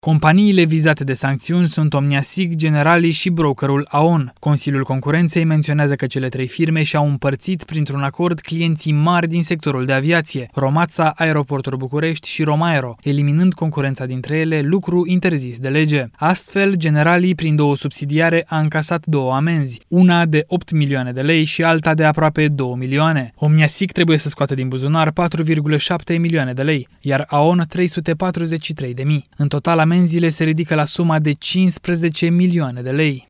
Companiile vizate de sancțiuni sunt Omniasig, Generali și brokerul AON. Consiliul Concurenței menționează că cele trei firme și-au împărțit printr-un acord clienții mari din sectorul de aviație, Romața, Aeroportul București și Romaero, eliminând concurența dintre ele, lucru interzis de lege. Astfel, Generali, prin două subsidiare, a încasat două amenzi, una de 8 milioane de lei și alta de aproape 2 milioane. Omniasig trebuie să scoată din buzunar 4,7 milioane de lei, iar AON 343.000. În total, amenziile se ridică la suma de 15 milioane de lei.